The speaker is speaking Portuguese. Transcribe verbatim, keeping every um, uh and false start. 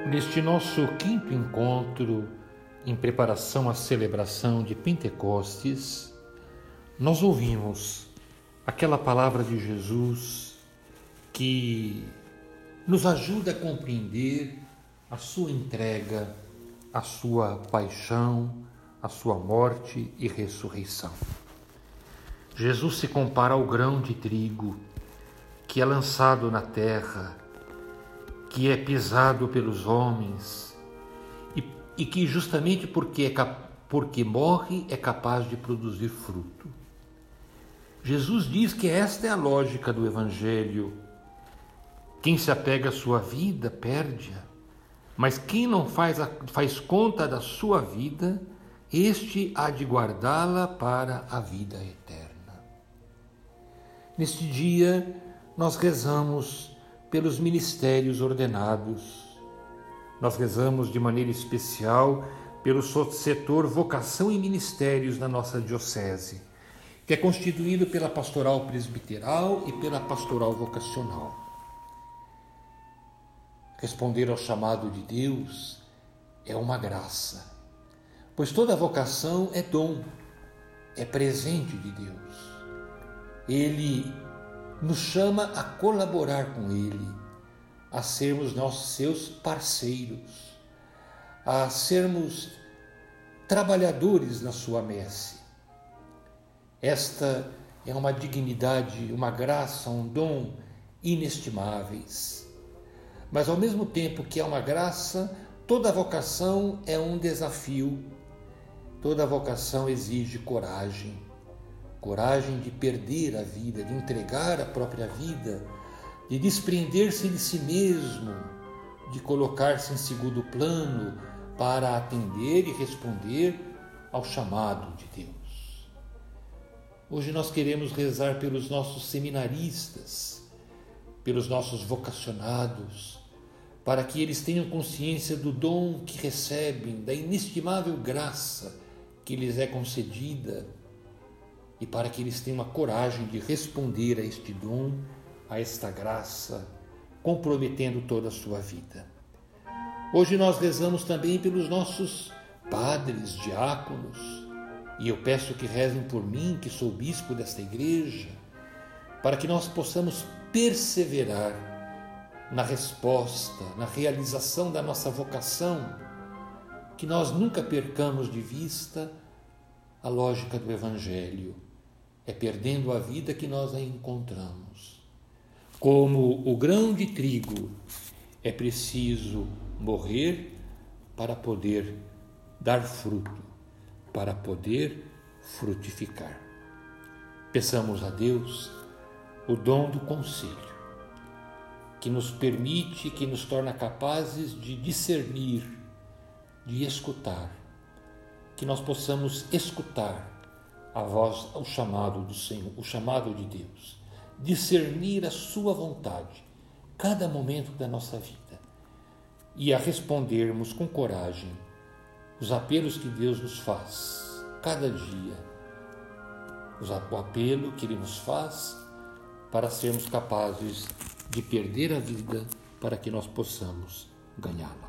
Neste nosso quinto encontro, em preparação à celebração de Pentecostes, nós ouvimos aquela palavra de Jesus que nos ajuda a compreender a sua entrega, a sua paixão, a sua morte e ressurreição. Jesus se compara ao grão de trigo que é lançado na terra, que é pisado pelos homens e, e que justamente porque, é, porque morre é capaz de produzir fruto. Jesus diz que esta é a lógica do Evangelho. Quem se apega à sua vida perde-a, mas quem não faz, a, faz conta da sua vida, este há de guardá-la para a vida eterna. Neste dia, nós rezamos pelos ministérios ordenados. Nós rezamos de maneira especial pelo setor vocação e ministérios na nossa diocese, que é constituído pela pastoral presbiteral e pela pastoral vocacional. Responder ao chamado de Deus é uma graça, pois toda vocação é dom, é presente de Deus. Ele nos chama a colaborar com Ele, a sermos nossos seus parceiros, a sermos trabalhadores na sua messe. Esta é uma dignidade, uma graça, um dom inestimáveis. Mas ao mesmo tempo que é uma graça, toda vocação é um desafio. Toda vocação exige coragem. Coragem de perder a vida, de entregar a própria vida, de desprender-se de si mesmo, de colocar-se em segundo plano para atender e responder ao chamado de Deus. Hoje nós queremos rezar pelos nossos seminaristas, pelos nossos vocacionados, para que eles tenham consciência do dom que recebem, da inestimável graça que lhes é concedida, e para que eles tenham a coragem de responder a este dom, a esta graça, comprometendo toda a sua vida. Hoje nós rezamos também pelos nossos padres, diáconos, e eu peço que rezem por mim, que sou bispo desta igreja, para que nós possamos perseverar na resposta, na realização da nossa vocação, que nós nunca percamos de vista a lógica do Evangelho. É perdendo a vida que nós a encontramos. Como o grão de trigo, é preciso morrer para poder dar fruto, para poder frutificar. Peçamos a Deus o dom do conselho, que nos permite, que nos torna capazes de discernir, de escutar, que nós possamos escutar a voz, o chamado do Senhor, o chamado de Deus, discernir a sua vontade, cada momento da nossa vida, e a respondermos com coragem os apelos que Deus nos faz, cada dia, o apelo que Ele nos faz para sermos capazes de perder a vida para que nós possamos ganhá-la.